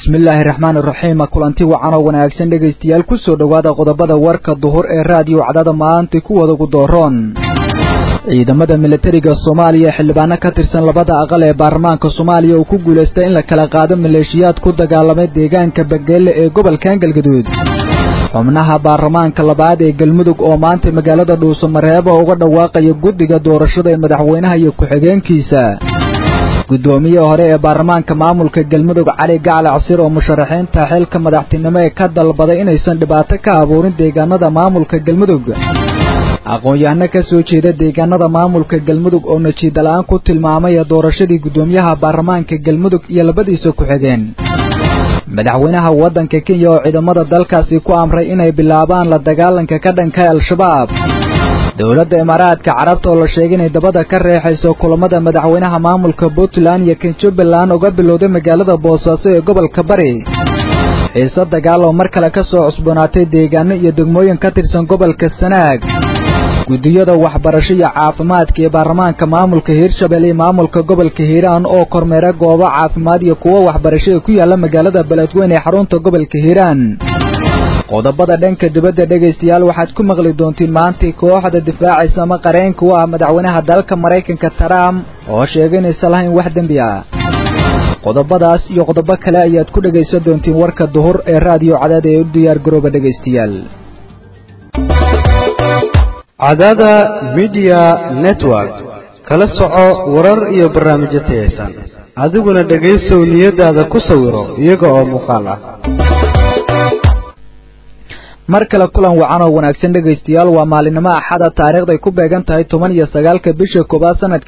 bismillaahi raxmaani raxiim kulanti wacan oo wanaagsan dhegaystayaal ku soo dhawaada qodobada warka duhur ee raadiyo cadada maanta ku wada ugu dooroon ciidamada militariga Soomaaliya xildhibaano ka tirsan labada aqal ee baarlamaanka Soomaaliya oo ku guuleystay in la kala qaado maleeshiyaad ku dagaalamay deegaanka Bageele ee gobolka Galgaduud xubnaha baarlamaanka labaad ee Galmudug oo maanta magaalada Dhuusamareeb uga dhawaaqay guddiga doorashada ee madaxweynaha iyo ku-xigeenkiisa gudoomiye hore ee baarlamaanka maamulka Galmudug Cali Gacal Casir oo musharaxiinta xilka madaxtinimo ee ka dalbaday inaysan dhibaato ka abuurin deegaanada maamulka Galmudug aqoon-yahano ka soo jeeda deegaanada maamulka Galmudug oo najiidlaan ku tilmaamay doorashadii gudoomiyaha baarlamaanka Galmudug iyo labadiisa ku-xigeen madaxweynaha wadanka Kenya oo ciidamada dalkaasi ku amray inay bilaabaan la dagaalanka ka dhanka al-shabaab dawladda Imaaraadka Carabta oo la sheegay inay dabada ka reexayso kulamada madaxweynaha maamulka Puntland iyo Jubbaland uga bilowday magaalada Boosaaso ee gobolka Bari xiisad dagaal oo mar kale ka soo cusboonaatay deegaano iyo degmooyin ka tirsan gobolka Sanaag gudiyada waxbarasho iyo caafimaadka ee baarlamaanka maamulka Hirshabelle iyo maamulka gobolka Hiiraan oo kormeera goobo caafimaad iyo kuwa waxbarasho ku yaala magaalada Beledweyne ee xarunta gobolka Hiiraan qodobada dhanka dibadda dhageystayaal waxaad ku maqli doontiin maanta kooxda difaacaysa ama qareenka u ah madaxweynaha dalka Mareykanka Trump oo sheegay in salahayn wax dambi ah qodobadaas iyo qodobo kale ayaad ku dhageysan doontiin warka duhur ee raadiyo cadada ee u diyaar garooba dhageystayaal cadada media network kala soco warar iyo barnaamijyo tayeysan adiguna dhageyso niyadaada ku sawiro iyaga oo muuqaal ah mar kale kulan wacan oo wanaagsan dhageystayaal waa maalinimo axada taariikhda ay ku beegan tahay 19 bisha koobaad sanadka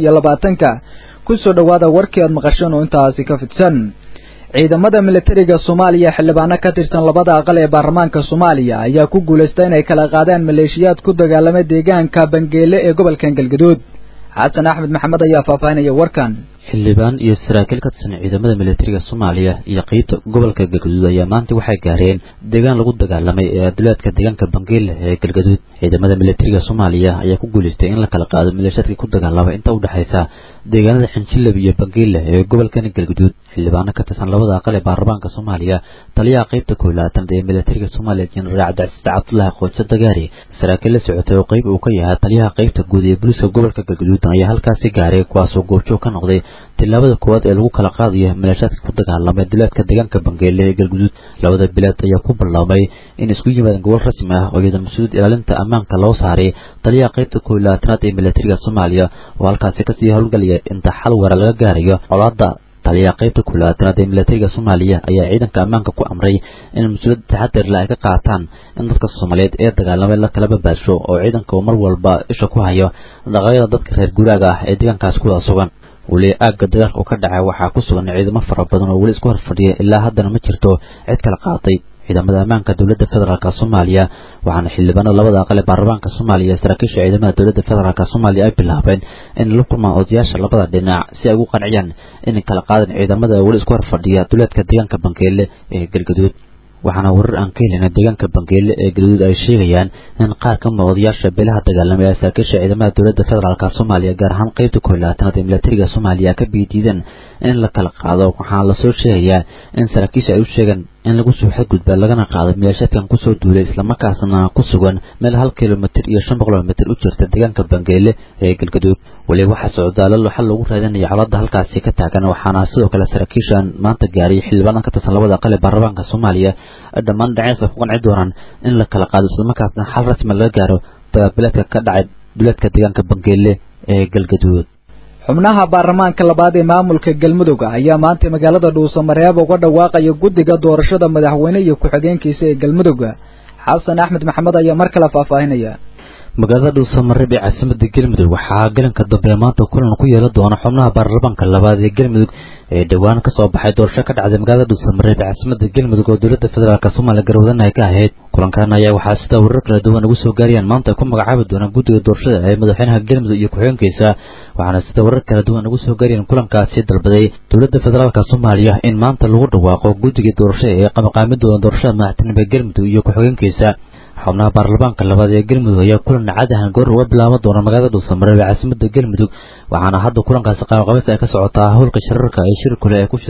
2020 ku soo dhawaada warkii aad maqasheen oo intaasi ka fidsan ciidamada militariga Soomaaliya xildhibaano ka tirsan labada aqal ee baarlamaanka Soomaaliya ayaa ku guuleystay inay kala qaadaan maleeshiyaad ku dagaalamay deegaanka Bageele ee gobolka Galgaduud Xasan Axmed Maxamed ayaa faafaynaya warkan xildhibaan iyo saraakiil ka tirsan ciidamada militariga Soomaaliya iyo qaybta gobolka Galgaduud ayaa maanta waxay gaareen deegaan lagu dagaalamay ee duleedka deegaanka Bageele ee Galgaduud ciidamada militariga Soomaaliya ayaa ku guuleystay in la kala qaado maleeshiyaadka ku dagaalamay inta u dhaxaysa deegaanada Xinjilab iyo Bageele ee gobolka Galgaduud xildhibaano ka tirsan labada aqal ee baarlamaanka Soomaaliya taliyaha qaybta koolaatan ee militariga Soomaaliya General Cabdi Cabdullaahi Qoodso Dagaari saraakiil la socotay oo qayb uu ka yahay taliyaha qaybta guud ee booliska gobolka Galgaduud ayaa halkaas gaaray kuwaas oo goobjoog ka noqday tilaabada koowaad ee lagu kala qaadayo maleeshiyaadka ku dagaalamay duleedka deegaanka Bageele ee Galgaduud labada bilaad ayaa ku bilaabay in isku yimaadaan gobol rasmi ah oo iyada mas'uuliyad ilaalinta ammaanka loo saaray taliyaha qaybta koolaatanaad ee militariga Soomaaliya oo halkaas ka sii howlgalaya inta xal waara laga gaarayo colaadda taliyaha qaybta koolaatanaad ee militariga Soomaaliya ayaa ciidanka ammaanka ku amray in mas'uuliyad taxaddar leh ay ka qaataan in dadka Soomaaliyeed ee dagaalamay la kala badbaasho oo ciidanka mar walba isha ku hayo dhaqaaqyada dadka reer guuraaga ah ee deegaankaas ku sugan wali aagga dagaalka ka dhacay waxaa ku sugan ciidamo fara badan oo wali isku horfadhiya ilaa haddana ma jirto cid kala qaatay ciidamada ammaanka dawladda federaalka Soomaaliya waxaana xildhibaanada labada aqal ee baarlamaanka Soomaaliya saraakiisha ciidamada dawladda federaalka Soomaaliya ay bilaabeen in la kulmaan odayaasha labada dhinac si ay ugu qanciyaan in kala qaadan ciidamada wali isku horfadhiya duleedka deegaanka Bageele ee Galgaduud waxaana warar aan ka helnay deegaanka Bageele ee Galgaduud ay sheegayaan in qaar ka mid ah odayaasha beelaha dagaalamaya saraakiisha ciidamada dawladda federaalka Soomaaliya gaar ahaan qaybta koolaatanaad ee militariga Soomaaliya ka biidiyeen in la kala qaado waxaana la soo sheegayaa in saraakiisha ay u sheegan in lagu soo xadgudba lagana qaado maleeshiyaadkan ku soo duulay isla markaasna ku sugan meel 1 kiiloomitir iyo 5 kiiloomitir u jirta deegaanka Bageele ee Galgaduud wali waxa socdaalo xal lagu raadinayo colaadda halkaas ka taagan waxaana sidoo kale saraakiishan maanta gaaray xildhibaano ka tirsan labada aqal ee baarlamaanka Soomaaliya dhammaan dhinacyada ku qanci doonaan in la kala qaado isla markaasna xal rasmi laga gaaro dagaalka ka dhacay duleedka deegaanka Bageele ee Galgaduud xubnaha baarlamaanka labaad ee maamulka Galmudug ayaa maanta magaalada Dhuusamareeb uga dhawaaqay guddiga doorashada madaxweynaha iyo ku-xigeenkiisa ee Galmudug Xasan Axmed Maxamed ayaa mar kale faafaynaya magaalada Dhuusamareeb ee caasimadda Galmudug waxaa galanka dambe maanta kulan ku yeelan doona xubnaha baarlamaanka labaad ee Galmudug ee dhawaan ka soo baxay doorasho ka dhacday magaalada Dhuusamareeb ee caasimadda Galmudug oo dawladda federaalka Soomaaliya garwadana ay ka ahayd kulankan ayaa waxaa sida warar kala duwan ugu soo gaarayaan maanta ku magacaabi doona guddiga doorashada ee madaxweynaha Galmudug iyo ku-xigeenkiisa waxaana sida warar kala duwan ugu soo gaarayaan kulankaasi dalbaday dawladda federaalka Soomaaliya in maanta lagu dhawaaqo guddiga doorashada ee qabanqaabinta doorashada madaxtinimada Galmudug iyo ku-xigeenkiisa xubnaha baarlamaanka labaad ee Galmudug ayaa kulan cad ah goor uga bilaaban doona magaalada Dhuusamareeb ee caasimadda Galmudug waxaana hadda kulankaasi qabanqaabis ay ka socotaa howlka shirarka ay shir kale ay ku jiraan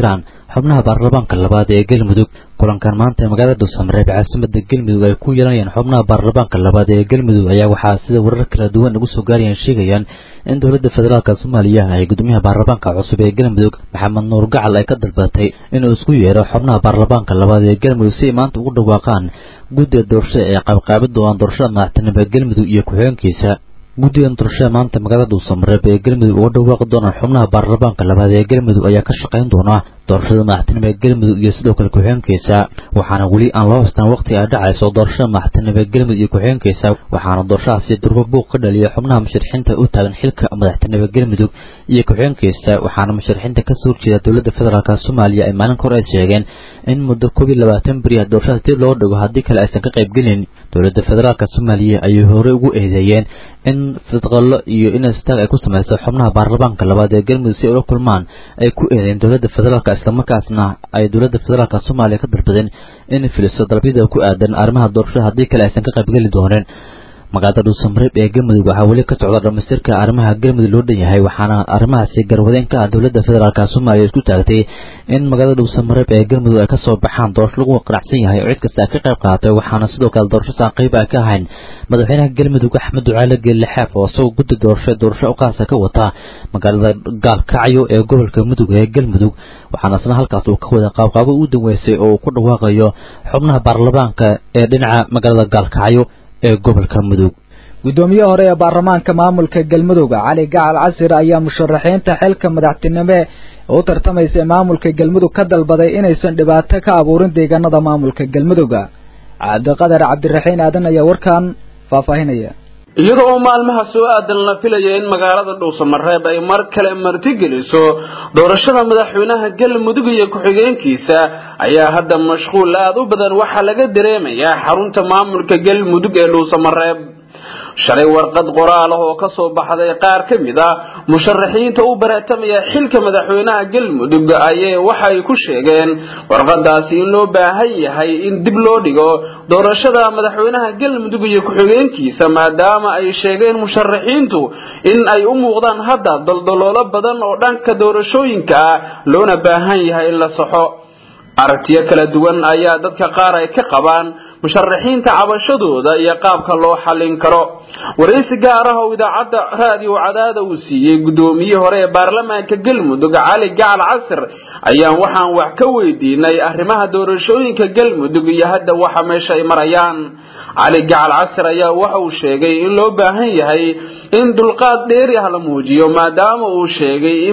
xubnaha baarlamaanka labaad ee galmudug kulankan maanta ee magaalada Dhuusamareeb caasimadda galmudug ay ku yeelanayaan xubnaha baarlamaanka labaad ee galmudug ayaa waxaa sida warar kala duwan ugu soo gaarayaan sheegayaan in dowladda federaalka Soomaaliya ay gudoomiyaha baarlamaanka cusub ee galmudug Maxamed Nuur Gacal ay ka dalbatay inuu isku yeero xubnaha baarlamaanka labaad ee galmudug si maanta ugu dhawaaqaan guddiga doorashada ee qaybqaabid doona doorashada madaxtinimada galmudug iyo ku-xigeenkiisa guddigan doorashada maanta magaalada Dhuusamareeb ee galmudug uga dhawaaqi doona xubnaha baarlamaanka labaad ee galmudug ayaa ka shaqayn doona doorashada madaxtinimada galmudug iyo sidoo kale ku-xigeenkiisa waxaana weli aan loo haystaan waqti ay dhacayso doorashada madaxtinimada galmudug iyo ku-xigeenkiisa waxaana doorashadaasi durba buuq ka dhaliyay xubnaha musharaxiinta u taagan xilka madaxtinimada galmudug iyo ku-xigeenkiisa waxaana musharaxiinta ka soo horjeeda dowladda federaalka Soomaaliya ay maalin hore sheegeen in muddo 12 beri doorashada dib loo dhigo haddii kale aysan ka qayb gelin dowladda federaalka Soomaaliya ay hore ugu eedeeyeen in fidqallo iyo in istaag ay ku sameeyso xubnaha baarlamaanka labaad ee galmudug si ay u kulmaan ay ku eedeeyeen dowladda federaalka isla markaasna ay dowladda federaalka Soomaaliya ka dalbadeen in filiso dalbida ku aadan arrimaha doorashada haddii kale aysan ka qayb gelin doonin magaalada Dhuusamareeb ee galmudug waxaa weli ka socda dhamaystirka arrimaha galmudug loo dhan yahay waxaana arrimahaasi garwadeen ka dowladda federaalka Soomaaliya isku taagtay in magaalada Dhuusamareeb ee galmudug ay ka soo baxaan doorasho lagu qanacsan yahay oo cid kasta ka qayb qaatay waxaana sidoo kale doorashada qayb ay ka ahayn madaxweynaha galmudug Axmed Ducaale Geelle Xaaf oo soo guddi doorasho u qaasa ka wata magaalada Gaalkacyo ee gobolka Mudug ee galmudug waxaana isna halkaas uu ka wada qaabqaabo u danweysay oo ku dhawaaqayo xubnaha baarlamaanka ee dhinaca magaalada Gaalkacyo ee gobolka Mudug gudoomiye hore ee baarlamaanka maamulka galmudug Cali Gacal Casir ayaa musharaxiinta xilka madaxtinimo oo tartamaysa maamulka galmudug ka dalbaday inaysan dhibaato ka abuurin deegaanada maamulka galmudug Cabdiqadar Cabdiraxiin Aadan ayaa warkan faahfaahinaya iyadoo maalmaha soo aadan la filayo in magaalada Dhuusamareeb ay mar kale martigeliso doorashada madaxweynaha galmudug iyo ku-xigeenkiisa ayaa hadda mashquul aad u badan waxa laga dareemayaa xarunta maamulka galmudug ee Dhuusamareeb shalay warqad qoraal ah oo ka soo baxday qaar ka mid ah musharaxiinta u baratamaya xilka madaxweynaha galmudug ayay waxay ku sheegeen warqadaasi in loo baahan yahay in dib loo dhigo doorashada madaxweynaha galmudug iyo ku-xigeenkiisa maadaama ay sheegeen musharaxiintu in ay u muuqdaan hadda daldaloolo badan oo dhanka doorashooyinka loona baahan yahay in la saxo aragtiyo kala duwan ayaa dadka qaar ay ka qabaan musharaxiinta cabashadooda iyo qaabka loo xalin karo wareysi gaar ah oo idaacada raadiyo Cadaada uu siiyay gudoomiye hore ee baarlamaanka galmudug Cali Gacal Casir ayaa waxaan wax ka weydiinay arrimaha doorashooyinka galmudug iyo hadda waxa meesha ay marayaan Cali Gacal Casir ayaa waxa uu sheegay in loo baahan yahay in dulqaad dheeri ah la muujiyo maadaama uu sheegay in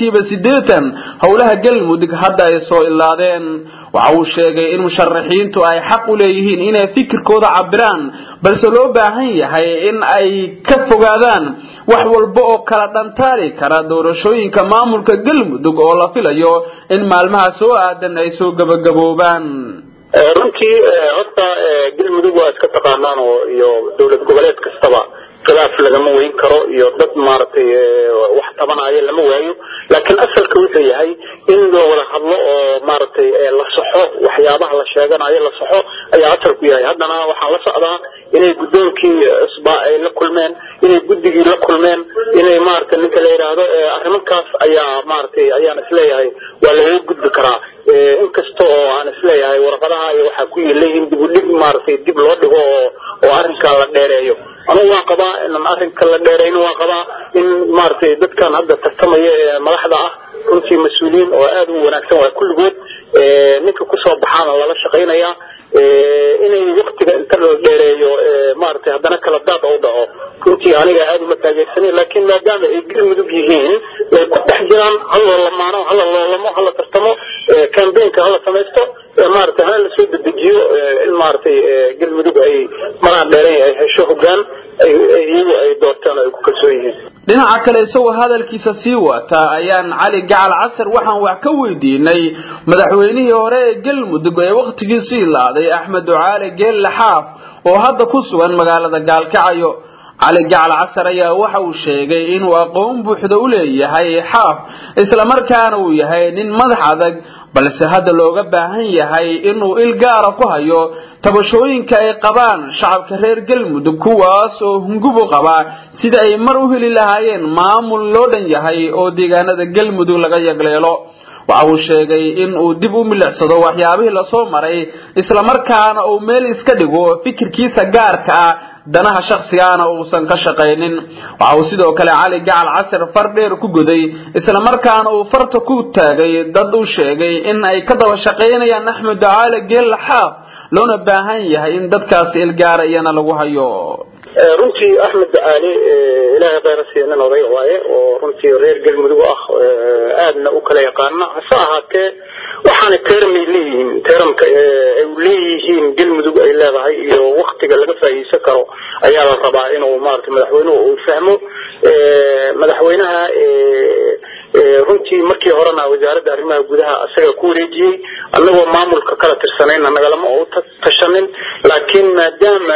80% howlaha galmudug hadda ay soo ilaadeen waxa uu sheegay in musharaxiintu ay xaq u leeyihiin inay fikirkooda cabiraan balse loo baahan yahay in ay ka fogaadaan wax walba oo kala dhantaali kara doorashooyinka maamulka galmudug oo la filayo in maalmaha soo aadan ay soo gabagaboobaan runtii horta galmudug waa iska taqaanaan iyo dawlad goboleed kastaba khilaaf lagama weyn karo iyo dad maartay wax tabanaya lama waayo laakiin asalka wuxuu yahay in loo wada hadlo oo maartay la saxo waxyaabaha la sheeganayo la saxo ayaa asalku yahay haddana waxaan la socdaa inay gudoonkii isbaa ay la kulmeen inay guddigii la kulmeen inay maartay ninka la yiraahdo arrimahaas ayaa maartay ayaan isleeyahay waa laga gudbi karaa inkasta oo aan isleeyahay warqadaha iyo waxa ku yeelayeen dib u dhig maartay dib loo dhigo oo arrinka la dheereeyo أنا واقبة إن أرنك كلا ديرين واقبة إن مارتي دت كان هذا تستمع ملاحظة كنت مسؤولين وأدو ونكتم كل جود نك كسر بحال الله شقينا يا إن وقت كلا ديرين مارتي هذا نكلا دات أوضاع كنت أنا قاعد متجسني لكن ما دام يجري مدوجين تحجران الله لما أنا الله لما الله تستمع كان بينك الله سمعته مارتي هذا السود الدجيو المارتي قل مدوج أي مرة ديرين أي شهوجان أي دورتان أي كسويه dhinaca kale isagoo hadalkiisa sii wata ayaan Cali Gacal Casir waxaan wax ka weydiinay madaxweynihii hore ee galmudug ee waqtigiisii laaday Axmed Ducaale Geelle Xaaf oo hadda ku sugan magaalada Gaalkacyo Cali Gacal Casir ayaa waxa uu sheegay inuu aqoon buuxda u leeyahay Xaaf isla markaana uu yahay nin madax adag balse hadda looga baahan yahay inuu il gaar ah ku hayo tabashooyinka ay qabaan shacabka reer galmudug kuwaas oo hungubu qaba sida ay mar u heli lahaayeen maamul loo dhan yahay oo deegaanada galmudug laga yagleelo waxa uu sheegay in uu dib u milicsado waxyaabihii la soo maray isla markaana uu meel iska dhigo fikirkiisa gaarka ah danaha shakhsigaana uusan ka shaqeynin waxa uu sidoo kale cali gacal casir fardheer ku guday isla markaana uu farta ku taagay dad uu sheegay in ay ka daba shaqeynayaan Axmed Ducaale Geelle Xaaf loona baahan yahay in dadkaas ilgaarayana lagu hayo runtii Axmed Ducaale ilaahay qeyrasiina oday waaye oo runtii reer galmudug ah aadna u kala yaqaan asaahate waxaan teeramka ay leeyihiin galmudug ay leedahay iyo waqtiga laga faa'iideysan karo ayaa la rabaa inuu maartay madaxweynuhu uu fahmo madaxweynaha runtii markii horena wasaaradda arrimaha gudaha asaga ku wareejiyay annagoo maamulka kala tirsanayna nagalama oo tashanin laakiin maadaama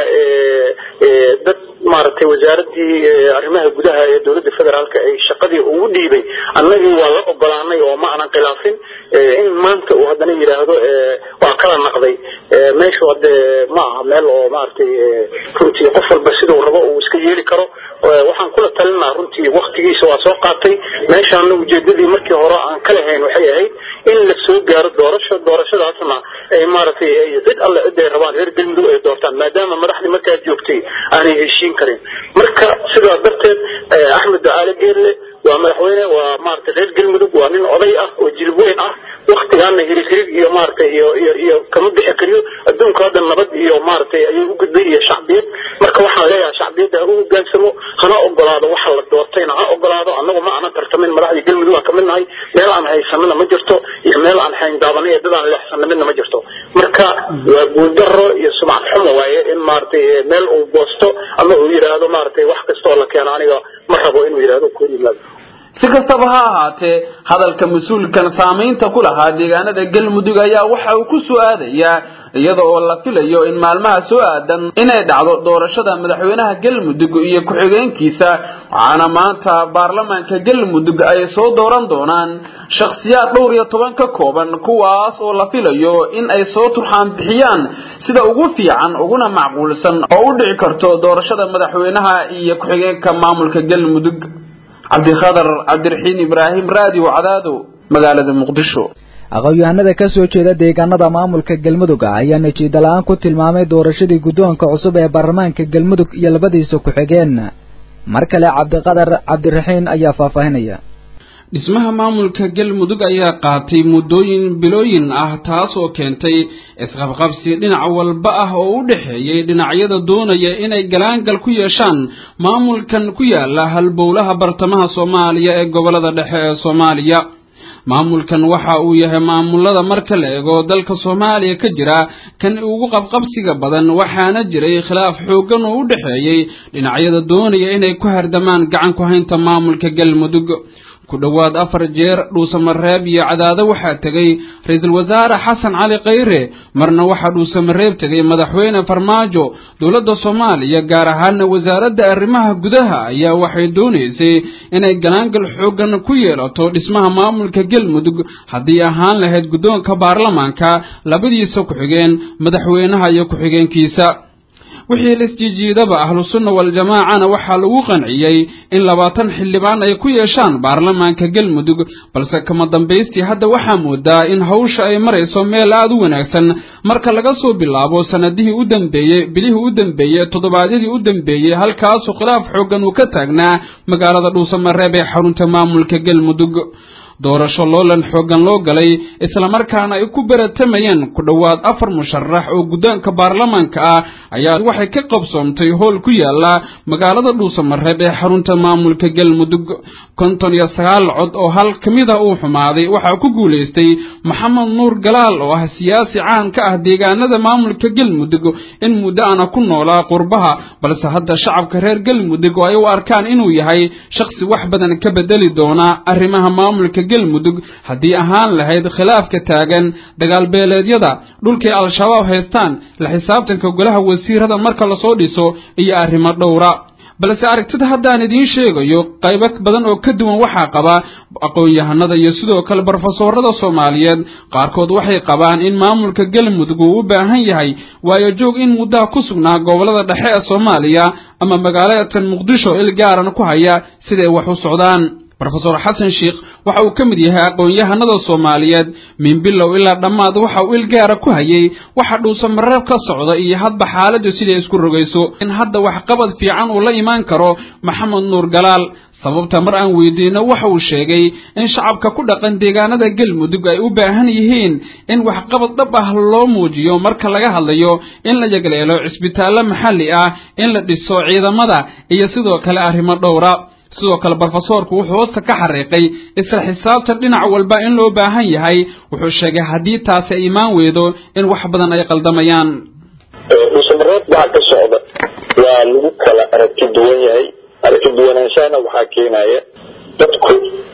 dad maartay wasaaradii arrimaha gudaha ee dawladda federaalka ay shaqadii ugu dhiibay annagii waa la ogolaanay oo ma aanan khilaafin in maanta uu hadana yiraahdo waa kala naqday meeshu hadda ma aha meel oo maartay runtii qof walba sidoo rabo uu iska yeeli karo waxaan kula talinaa runtii waqtigiisa waa soo qaatay meeshaan ujeedadii markii hore aan kala hayn waxay ahayd in la soo gaaro doorashadaasna ay maartay cid alle cid ay rabaan reer galmudug ay doortaan maadaama madaxdii markaa joogtay aanay heshiin karin marka sidaa darteed Axmed Ducaale Geelle waa madaxweyne waa maartay reer galmudug waa nin oday ah oo jilib weyn ah waqtigaana hirig iyo maartay iyo kama bixi kariyo adduunka hadda nabad iyo maartay ayuu u gudbay iyo shacbiyad marka waxaan leeyahay shacbiyada uu gaansamo hana ogolaado waxa la doortayna ha ogolaado annagu ma aanan tartamin madaxda galmudug ka midnahay meel aan haysanana ma jirto iyo meel aan hayn daabanay dadaan leexsanna ma jirto marka waa guuldaro iyo sumcad xumo waaye in maartay meel uu boosto ama uu yiraahdo maartay wax kasta oo la keeno aniga ma rabo inuu yiraahdo ku yimaado si kastaba ha ahaatee hadalka mas'uulkan saameynta ku lahaa deegaanada galmudug ayaa waxa uu ku soo aadayaa iyadoo la filayo in maalmaha soo aadan inay dhacdo doorashada madaxweynaha galmudug iyo ku-xigeenkiisa waxaana maanta baarlamaanka galmudug ay soo dooran doonaan shakhsiyaad dhowr iyo 10 ka kooban kuwaas oo la filayo in ay soo turxaan bixiyaan sida ugu fiican uguna macquulsan oo u dhici karto doorashada madaxweynaha iyo ku-xigeenka maamulka galmudug cabdikhaadar cabdiraxiin ibraahim raadiyo cadaado magaalada muqdisho aqoonyahanada ka soo jeeda deegaanada maamulka galmudug ayaa natiijo la'aan ku tilmaamay doorashadii guddoonka cusub ee baarlamaanka galmudug iyo labadiisa ku xigeen mar kale cabdikhaadar cabdiraxiin ayaa faahfaahinaya dhismaha maamulka galmudug ayaa qaatay muddooyin bilooyin ah taas oo keentay isqabqabsi dhinac walba ah oo u dhaxeeyay dhinacyada doonaya inay galaangal ku yeeshaan maamulkan ku yaala halbowlaha bartamaha Soomaaliya ee gobolada dhexe ee Soomaaliya maamulkan waxa uu yahay maamulada marka la eego dalka Soomaaliya ka jira kan ugu qabqabsiga badan waxaana jiray khilaaf xoogan oo u dhaxeeyay dhinacyada doonaya inay ku hardamaan gacan ku haynta maamulka galmudug ku dhawaad 4 jeer dhuusamareeb iyo cadaado waxa tagay ra'iisul wasaare Xasan Cali Khayre marna waxa dhuusamareeb tagay madaxweyne Farmaajo dawladda Soomaaliya gaar ahaan wasaaradda arrimaha gudaha ayaa waxay doonaysay inay galaangal xoogan ku yeelato dhismaha maamulka galmudug hadii ahaan lahayd guddoonka baarlamaanka labadiisa ku xigeen madaxweynaha iyo ku xigeenkiisa wixii lisjiidaba ahlu sunna wal jamaacana waxa lagu qanciyay in 20 xildhibaan ay ku yeeshaan baarlamaanka galmudug balse kama dambeystii hadda waxa moodaa in hawsha ay marayso meel aad u wanaagsan marka laga soo bilaabo sanadihii u dambeeyay bilihii u dambeeyay toddobaadyadii u dambeeyay halkaas khilaaf xoogan uu ka taagnaa magaalada dhuusamareeb ee xarunta maamulka galmudug doorasho loolan xoogan loo galay isla markaana ay ku baratamayeen ku dhawaad 4 musharax oo guddoonka baarlamaanka ah ayaa waxay ka qabsoomtay hool ku yaala magaalada dhuusamareeb ee xarunta maamulka galmudug 59 cod oo hal kamida uu xumaaday waxa ku guuleystay Maxamed Nuur Galaal oo ah siyaasi caan ka ah deegaanada maamulka galmudug in muddo ana ku noolaa qurbaha balse hadda shacabka reer galmudug ay u arkaan inuu yahay shakhsi wax badan ka bedeli doona arrimaha maamulka galmudug hadii ahaan lahayd khilaafka taagan dagaal beeleedyada dhulkii al-shabaab haystaan la xisaabtanka golaha wasiirada marka la soo dhiso iyo arrimo dhowra balse aragtida haddaan idin sheegayo qaybo badan oo ka duwan waxa qaba aqoon-yahanada iyo sidoo kale professorada Soomaaliyeed qaarkood waxay qabaan in maamulka galmudug uu u baahan yahay waayo joog in muddo ku sugnaa gobolada dhexe ee Soomaaliya ama magaalada Muqdisho il gaaran ku haya sidee wax u socdaan Professor Xasan Sheikh waxa uu kamid yahay aqoon-yahanada Soomaaliyeed min bilow ilaa dhamaad waxa uu ilgaara ku hayay waxa dhuusan marar ka socda iyo hadba xaaladdu sida isku rogayso in hadda wax qabad fiican uu la imaan karo Maxamed Nuur Galaal sababta mar aan weydiino waxa uu sheegay in shacabka ku dhaqan deegaanada Galmudug ay u baahan yihiin in wax qabad dhab ah loo muujiyo marka laga hadlayo in la yagleelo cisbitaalo maxalli ah in la dhiso ciidamada iyo sidoo kale arrimo dhowra sidoo kale professorku wuxuu hoosta ka xariiqay isla xisaabta dhinac walba in loo baahan yahay wuxuu sheegay hadii taas ay imaan weydo in wax badan ay qaldamayaan musamarad waxa ka socda waa lagu kala aragti duwan yahay aragti duwanaanshaana waxaa keenaya dadku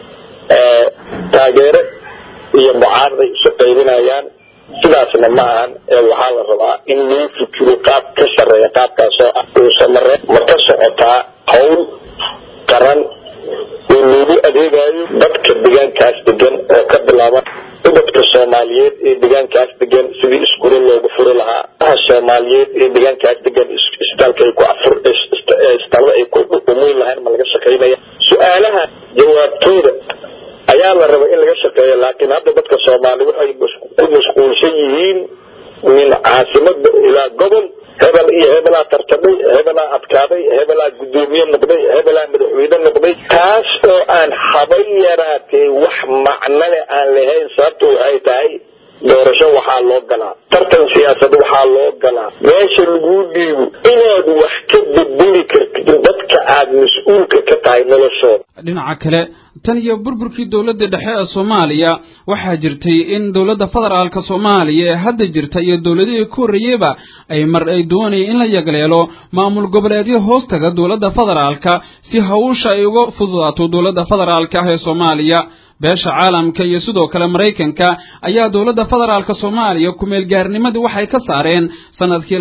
taageero iyo mucaarada isu qaybinayaan sidaasna ma ahan waxaa la rabaa in loo fikiro qaab ka sarreeya qaabkaasoo ah musamarad ma ka socotaa hawl qaran oo loogu adeegayo dadka deegaankaas degan oo ka bilaaba dadka Soomaaliyeed ee deegaankaas degan sidii iskuul loogu furi lahaa Soomaaliyeed ee deegaankaas degan isbitaalka ay ku afur isbitaalada ay ku umuyn lahayn ma laga shaqeynaya su'aalaha jawaabtooda ayaa la rabaa in laga shaqeeyo laakiin hadda dadka Soomaali waxay ku mashquulsan yihiin min caasimada ilaa gobol hebel iyo hebelaa tartamay hebelaa adkaaday hebelaa gudoomiye noqday hebelaa madaxweyne noqday taas oo aan habay yaraatee wax macno leh aan lahayn sababtoo ay tahay doorasho waxaa loo galaa tartan siyaasad waxaa loo galaa meesha lagu dhiibo inaad wax ka bedeli kartid dadka aad mas'uulka ka tahay noloshooda dhinaca kale tan iyo burburkii dawladda dhexe ee Soomaaliya waxa jirtay in dawladda federaalka Soomaaliya ee hadda jirta iyo dawladihii ku horeeyayba ay mar ay doonayeen in la yagleelo maamul goboleedyo hoostaga dawladda federaalka si hawsha ay uga fududaato dawladda federaalka ee Soomaaliya beesha caalamka iyo sidoo kale Mareykanka ayaa dawladda federaalka Soomaaliya ku meel gaarnimadii waxay ka saareen sanadkii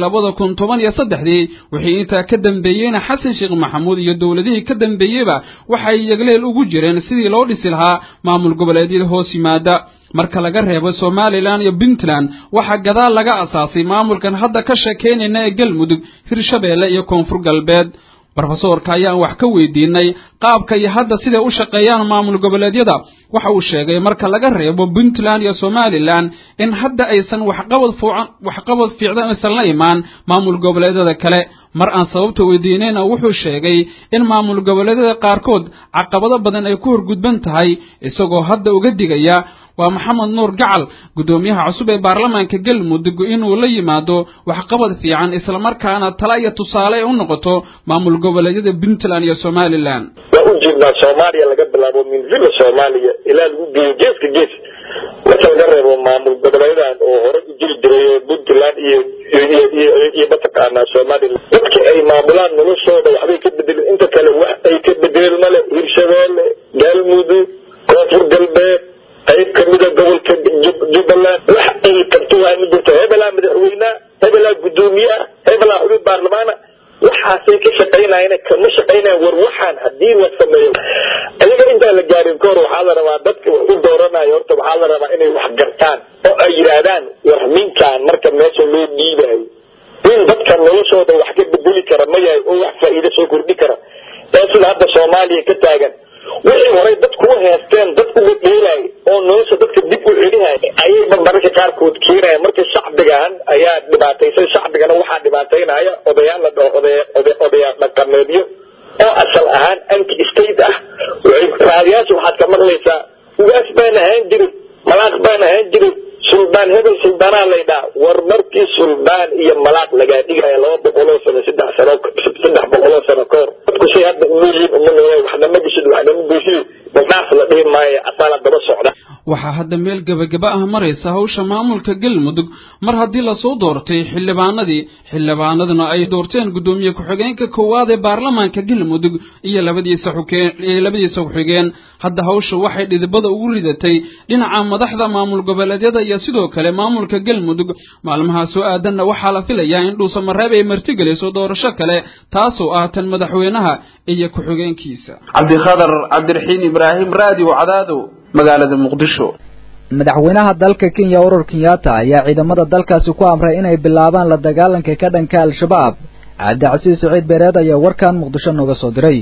2013 wixii inta ka dambeeyayna Xasan Sheikh Maxamuud iyo dawladihii ka dambeeyayba waxay yagleel ugu jireen sidii loo dhisi lahaa maamul goboleedyada hoos yimaada marka laga reebo Somaliland iyo Puntland waxa gadaal laga asaasay maamulkan hadda ka shaqeynayna ee Galmudug Hirshabeelle iyo Koonfur Galbeed professorka ayaan wax ka weydiinay qaabka iyo hadda sida u shaqeeyaan maamul goboleedyada waxa uu sheegay marka laga reebo Puntland iyo Somaliland in hadda aysan wax qabad fiican aysan la imaan maamul goboleedyada kale mar aan sababta weydiinayna wuxuu sheegay in maamul goboleedyada qaarkood caqabado badan ay ku horgudban tahay isagoo hadda uga digaya waa Maxamed Nuur Gacal gudoomiyaha cusub ee baarlamaanka Galmudug inuu la yimaado wax qabad fiican isla markaana tala iyo tusaale u noqoto maamul goboleedyada Puntland iyo Somaliland waa u jeednaa Soomaaliya laga bilaabo min villa Soomaaliya ilaa lagu geeyo geeska gees marka laga reebo maamul goboleedyada oo hore u jiri jiray Puntland iyo bataqaana Somaliland dadka ay maamulaan noloshooda waxbay ka bedeleen inta kale wax ay ka bedeleen male Hirshabeelle Galmudug Koonfur Galbeed ay kamida gobolka Jubbaland wax ay qabto waa mid hebelaa madaxweyne hebelaa gudoomiye hebelaa xubin baarlamaana waxaasay ka shaqeynayaan kama shaqeynayaan war waxaan hadii la sameeyo ayaga inta la gaarin koor waxaa la rabaa dadka u dooranayo horta waxaa la rabaa inay wax gartaan oo ay yiraahdaan war minkaan marka meesha loo dhiibayo in dadka noloshooda wax ka bedeli kara ma yahay oo wax faa'iido soo kordhi kara sida hadda Soomaaliya ka taagan wixii hore dadku u heesteen dad uga dheelay oo nolosha dadka dib u celinay ayay mararka qaarkood keenayaan marka shacbigan ayaa dhibaataysan shacbigana waxaa dhibaateynaya odayaal la odayaal dhaqameedyo oo asal ahaan anti state ah raadiyaasha waxaad ka maqlaysaa ugaas baan ahaan jiray malaaq baan ahaan jiray suldaan hebel suldaanaa laydhaa war markii suldaan iyo malaaq lagaa dhigaya 200 sano 300 sano ka hor dadku say hadda uleeyihiin waxna ma gishid waxna ma gishid waxaas la dhihi maayo asaala daba socda waxaa hadda meel gabagaba ah maraysa hawsha maamulka Galmudug mar hadii la soo doortay xildhibaanaduna ay doorteen gudoomiye ku-xigeenka koowaad ee baarlamaanka Galmudug iyo labadiisa ku-xigeen hadda hawsha waxay dhidibada ugu ridatay dhinaca madaxda maamul goboleedyada iyo sidoo kale maamulka Galmudug maalmaha soo aadanna waxaa la filayaa in dhuusamareeb ay martigeliso doorasho kale taasoo ah tan madaxweynaha iyo ku-xigeenkiisa Cabdikhadar Cabdiraxiin Ibraahim Radio Cadaado magaalada Muqdisho madaxweynaha dalka Kenya Uhuru Kenyatta ayaa ciidamada dalkaasi ku amray inay bilaabaan la dagaalanka ka dhanka al-shabaab Cabdi Casiis Saciid Beereed ayaa warkan Muqdisho nooga soo diray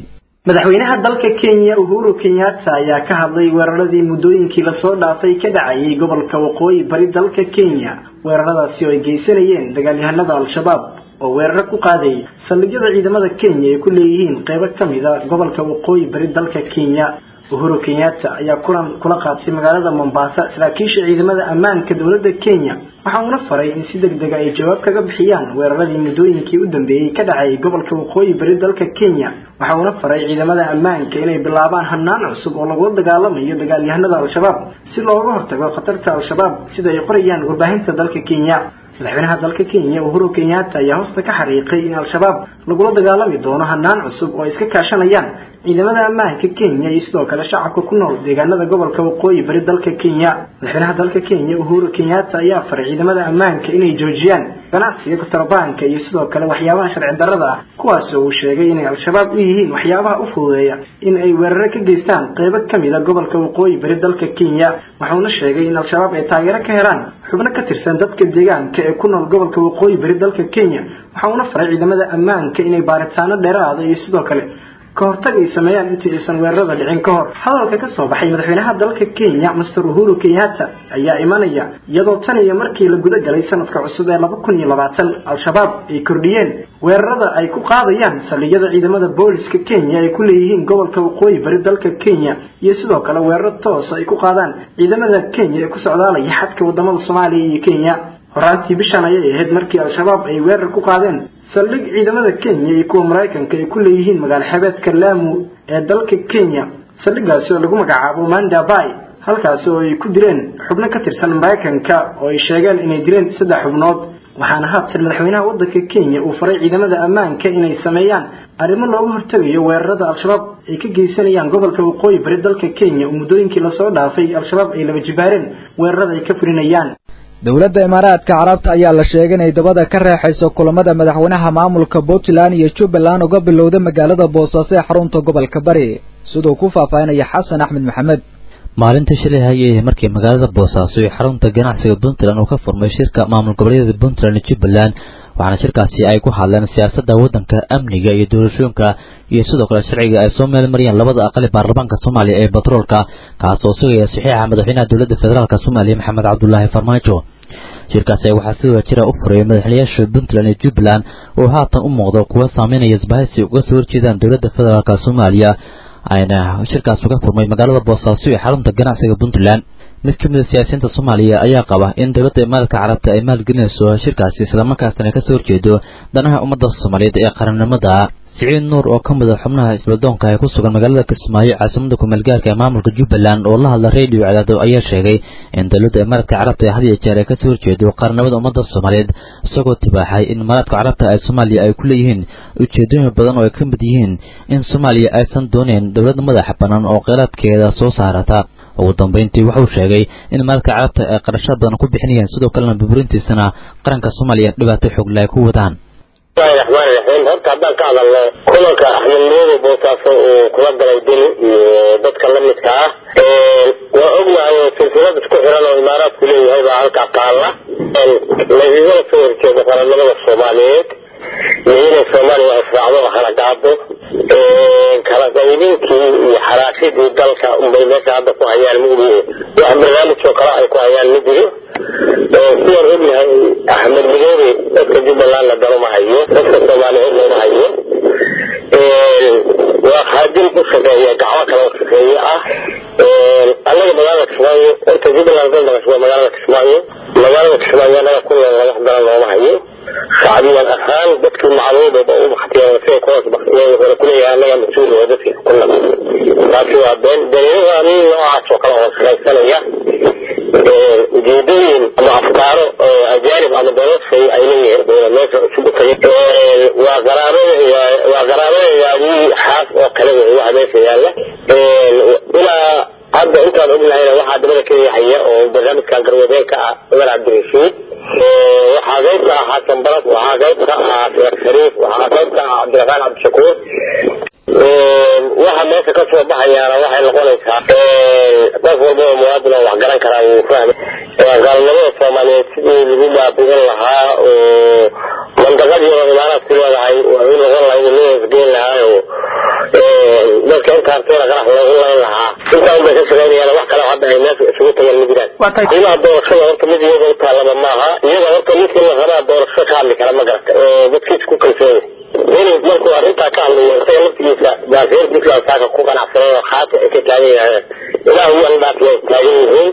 madaxweynaha dalka Kenya Uhuru Kenyatta ayaa ka hadlay weeraradii muddooyinkii la soo dhaafay ka dhacay gobolka waqooyi bari dalka Kenya weeraradaasi oo ay geysanayeen dagaalyahanada al-shabaab oo weerar ku qaaday saldhigyada ciidamada Kenya ay ku leeyihiin qaybo kamid ah gobolka waqooyi bari dalka Kenya Uhuru Kenyatta ayaa kula qaatay magaalada Mombasa saraakiisha ciidamada ammaanka dawladda Kenya waxa uu faray in si degdeg ah ay jawaab kaga bixiyaan weeraradii muddooyinkii u dambeeyay ka dhacay gobolka waqooyi bari dalka Kenya waxa uu faray ciidamada ammaanka inay bilaabaan hanaan cusub oo lagu dagaalamayo dagaalyahanada al-shabaab si looga hortago khatarta al-shabaab sida ay qorayaan warbaahinta dalka Kenya madaxweynaha dalka Kenya Uhuru Kenyatta ayaa hoosta ka xariiqay in al-shabaab lagu dagaalami doono hanaan cusub oo iska kaashanayaan ciidamada ammaanka Kenya iyo sidoo kale shacabka ku nool deegaanada gobolka waqooyi bari dalka Kenya madaxweynaha dalka Kenya Uhuru Kenyatta ayaa faray ciidamada ammaanka inay joojiyaan ganacsiga kontrabanka iyo sidoo kale waxyaabaha sharci darrada ah kuwaas oo uu sheegay in al-shabaab ay yihiin waxyaabaha u fududeeya in ay weerar ka geystaan qaybo kamid ah gobolka waqooyi bari dalka Kenya waxaana sheegay in al-shabaab ay taageero ka helaan xubno ka tirsan dadka deegaanka ee ku nool gobolka waqooyi bari dalka Kenya waxaana faray ciidamada ammaanka inay baaritaano dheeraad ah iyo sidoo kale kahortag ay sameeyaan intii aysan weerarada dhicin ka hor hadalka ka soo baxay madaxweynaha dalka Kenya Mr Uhuru Kenyatta ayaa imanaya iyadoo tan iyo markii la guda galay sanadka cusub ee 2020 al-shabaab ay kordhiyeen weerarada ay ku qaadayaan saldhigyada ciidamada booliska Kenya ay ku leeyihiin gobolka waqooyi bari dalka Kenya iyo sidoo kale weerar toos ay ku qaadaan ciidamada Kenya ee ku socdaalaya xadka wadamada Soomaaliya iyo Kenya horaantii bishan ayay ahayd markii al-shabaab ay weerar ku qaadeen saldhig ciidamada Kenya iyo kuwa Mareykanka ay ku leeyihiin magaalo xebeedka Lamu ee dalka Kenya saldhigaas oo lagu magacaabo Manda Bay halkaas oo ay ku direen xubno ka tirsan Mareykanka oo ay sheegeen inay direen 3 xubnood waxaana haatan madaxweynaha waddanka Kenya uu faray ciidamada ammaanka inay sameeyaan arrimo looga hortagayo weerarada al-shabaab ay ka geysanayaan gobolka waqooyi bari dalka Kenya oo muddooyinkii la soo dhaafay al-shabaab ay laba jibaareen weerarada ay ka fulinayaan dawladda Imaaraadka Carabta ayaa la sheegay inay dabada ka reexayso kulamada madaxweynaha maamulka Puntland iyo Jubbaland uga bilowday magaalada Boosaaso ee xarunta gobolka Bari sidoo ku faahfaahinaya Xasan Axmed Maxamed maalintii shalay hayay markii magaalada Boosaaso ee xarunta ganacsiga Puntland uu ka furmay shirka maamul goboleedyada Puntland iyo Jubbaland waxaana shirkaasi ay ku hadleen siyaasadda waddanka amniga iyo doorashooyinka iyo sidoo kale sharciga ay soo meel mariyeen labada aqal ee baarlamaanka Soomaaliya ee batroolka kaas oo sugaya saxiixa madaxweynaha dawladda federaalka Soomaaliya Maxamed Cabdullaahi Farmaajo shirkaasi waxa si wajir ah u furay madaxweynaha Puntland iyo Jubbaland oo haatan u muuqdo kuwa saameynaya isbahaysi uga soo horjeedaan dawladda federaalka Soomaaliya ayna shirkaas uga furmay magaalada Boosaaso ee xarunta ganacsiga Puntland mid ka mid ah siyaasiyiinta Soomaaliya ayaa qaba in dawladda Imaaraadka Carabta ay maalgelinayso shirkaasi isla markaasna ka soo horjeedo danaha ummadda Soomaaliyeed ee qaranimada Siciid Nuur oo ka mid ah xubnaha isbadalka ay ku sugan magaalada Kismaayo caasimada ku meelgaarka ee maamulka Jubbaland oo la hadla radio cadaado ayaa sheegay in dawladda Imaaraadka Carabta ay hadiya jeer ka soo horjeedo qaranimada ummadda Soomaaliyeed isagoo tibaaxay in Imaaraadka Carabta ay Soomaaliya ay ku leeyihiin ujeedooyin badan oo ay ka mid yihiin in Soomaaliya aysan dooneen dawlad madax bannaan oo qeyraadkeeda soo saarata ugu dambeyntii wuxuu sheegay in Imaaraadka Carabta ay qarasho badan ku bixinayaan sidoo kalena burburintiisana qaranka Soomaaliya dhibaato xoog leh ku wadaan الرحمن الرحيم horta haddaan ka hadalno kulanka axmednimada Boosaaso uu kula galay deni iyo dadka la midka ah waa ognahay silsilad isku xiran oo Imaaraadku leeyahay baa halkaa taala lagala soo horjeedo qaranimada Soomaaliyeed iyo Soomaaliya israacdo haragaado kala qaybintii iyo xaraashidii dalka umbay meesha hadda ku hayaan muudi wax barnaamij oo kala ay ku hayaan midii sida ognahay axmednimada dadka Jubbaland la dalo ma hayo dadka Soomaaliyeed ma hayo waa xadin ku shaqeeya gacmo kala shaqeeya ah anaga magaalada Kismaayo inta Jubbaland dalka magaalada Kismaayo laga kulay laga hadal loo hayo شعبيا أهان بك المعروضة بقوم اختيار فيه كويس بختيار وكل anaga مسؤول ودتي كلنا لكن بعدين دليل أني نوع شكله خلال سنة جديد مع أفكار أجانب على بلد في أينيه الناس شو بكرة وقراره يعني حاس وكلام واحد في يلا إلى هذا أنت قلنا هنا واحد من كذي حياة وبرنامج كان قروبين كأمر عبد الرشيد وحاجتها حسن بلد وحاجتها عبد الشريف وحاجتها عبد الغفار عبد الشكور waxa meesha ka soo baxayana waxa la qolaysaa qof walba oo muwaadin ah wax garan kara uu fahmo galnimada Soomaaliyeed sidii lagu baabi'in lahaa oo mandaqadii Imaaraadka leedahay oo in laga lahayn inuu isgeen lahaa artayda qarax loogu layn lahaa intaan bay ka shaqaynayaan wax kale hadda ay meesha isugu tagaan ma jiraan qiimaha doorashada horta mid iyaga u taalaba maaha iyaga horta midkii la rabaa doorasho ka hadli kara ma garata oo dadkiisa ku kalsoon inuu markuu arrintaa ka hadlayo isaga laftigiisa baa reer puntland saaka ku qanacsanay oo khaati ay ka taagan yahay ilaah uyan dhaafiyay taagan yihiin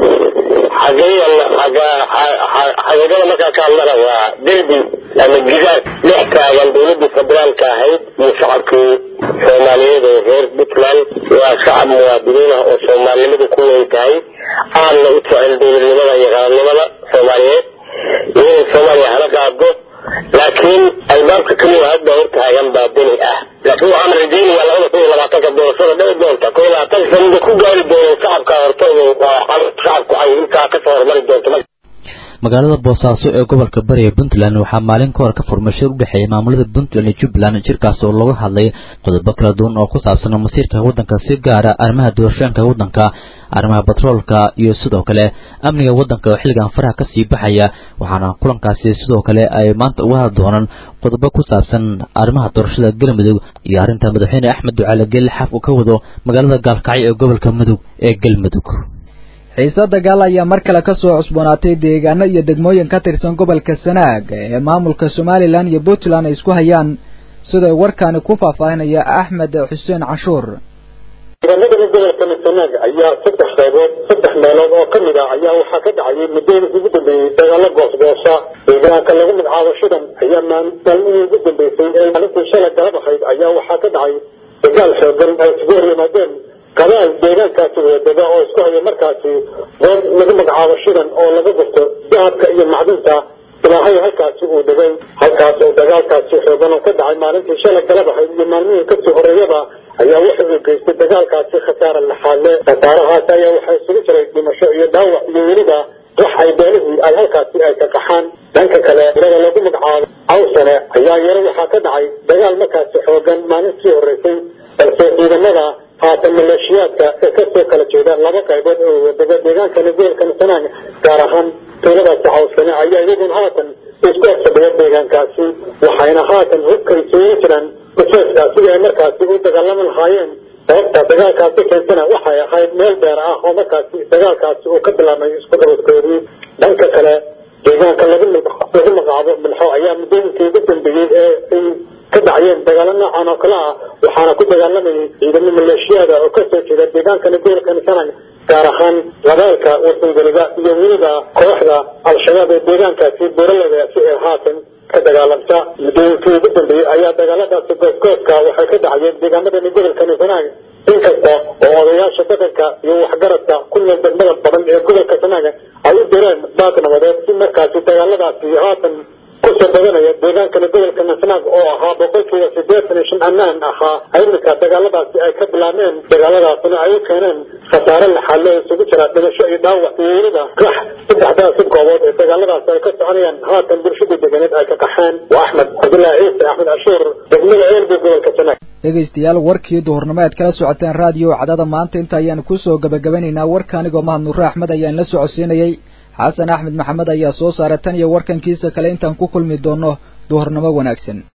xaqiiqada markaa ka hadlana waa derbi ama gidaar dhex taagan dowladii federaalka ahayd iyo shacabkii soomaaliyeed oo reer puntland waa shacab muwaadiniin ah oo soomaalinimadu ku weyn tahay aadna u jecel dowladnimada iyo qaranimada soomaaliyeed inay soomaaliya hala qaado laakiin albaabka keliya hadda hortaagan baa deni ah laakiin waxaan rajaynayaa 2020 doorashada dhici doonta 2020 sanada ku gaari doono shacabka hortooda waa shacabku ay intaa ka soo hormari doonto magaalada Boosaaso ee gobolka Bari ee Puntland waxaa maalin ka hor ka furmay shir u dhexeeya maamulada Puntland iyo Jubaland shirkaas oo looga hadlay qodobo kala duwan oo ku saabsan masiirka waddanka si gaar ah arrimaha doorashooyinka waddanka arrimaha batroolka iyo sidoo kale amniga waddanka oo xilligan faraha ka sii baxaya waxaana kulankaasi sidoo kale ay maanta uga hadli doonaan qodobo ku saabsan arrimaha doorashada Galmudug iyo arrinta madaxweyne Axmed Ducaale Geelle Xaf uu ka wado magaalada Gaalkacyo ee gobolka Mudug ee Galmudug xiisa dagaal ayaa mar kale ka soo cusboonaatay deegaano iyo degmooyin ka tirsan gobolka Sanaag ee maamulka Somaliland iyo Puntland ay isku hayaan sida warkaani ku faahfaahinaya Axmed Xuseen Cashuur ciidamada gobolka Sanaag ayaa saddex meelood oo kamid ah ayaa waxaa ka dhacay muddo ugu dambeeyay dagaalo goosgoosa deegaanka lagu magacaabo Shidan ayaa maalmihii ugu dambeysay ee maalintii shalay galabahayd ayaa waxaa ka dhacay dagaal xoogan ay isku horyimaadeen قبائل ديغان كاسي ودقاء او اسكو هي مركاسي غير لغو مقعاو شيران او لغو بفتو دهب كأي معدونتا إلا هاي هالكاسي ودقاء هالكاسي ودقاء كاسي حيبان وكدع المالنتي شالك قلبها المالمين كاسي هريبا ايا وحي كيستي دقاء كاسي خسارة اللحالة خسارها سايا وحي سلسرة بمشروع يداوح يوليدا waxay beelihii ay halkaasi ay ka qaxaan dhanka kale ilaa lagu magacaabo awsane ayaa yaro waxa ka dhacay dagaal markaas xoogan maalintii horeysay balse ciidamada haatan maleeshiyaadka ee ka soo kala jeeda laba qaybood oo deegaanka gobolka Sanaag gaar ahaan tuulada Awsane ayaa iyaguna haatan isku xidhay deegaankaasi waxayna haatan hubkay soo jiraan ujeedkaasi ay markaasi u dagaalaman lahaayeen sababta dagaalkaasi keentana waxay ahayd meel dheer ah oo markaasi dagaalkaasi uu ka bilaabmay isku dhawaadkoodii dhanka kale deegaanka lagu magacaabo milxo ayaa muddooyinkii ugu dambeeyay ee ka dhacayeen dagaalo noocan oo kale ah waxaana ku dagaalamayay ciidamo maleeshiyada oo ka soo jeeda deegaanka gobolka Sanaag gaar ahaan labaalka wadangaliga iyo weliba kooxda al-shabaab ee deegaankaasi beeraleyda si ay haatan ka dagaalamta muddooyinkii ugu dambeeyay ayaa dagaaladaasi goosgooska waxay ka dhacayeen deegaanada gobolka Sanaag inkasta oo odayaasha dhaqanka iyo waxgaradka ku nool degmada badan ee gobolka Sanaag ay u direen baaq nabadeed si markaasi dagaaladaasi haatan kusoo badanaya deegaanka gobolka Sanaag oo ahaa boqolkiiba 85 ammaan ahaa ayna dagaaladaasi ay ka bilaabeen dagaaladaasina ay u keeneen khasaare la xalay isugu jira dhimasho iyo dhaawac iyada saddexdaas goobood ee dagaaladaasi ay ka soconayaan haatan bulshada deegaanada ay ka qaxeen waa Axmed Cabdullaahi Ciise Axmed Cashuur degmada gobolka Sanaag dhegeystayaal warkii duhurnimo aad kala socoteen raadiyo Cadaada maanta inta ayaan ku soo gabagabaynaynaa warkaanigoo Mahad Nuur Axmed ayaan la socodsiinayay xasan axmed maxamed ayaa soo saaray tan iyo warkankiisa kale intaan ku kulmi doono duhurnimo wanaagsan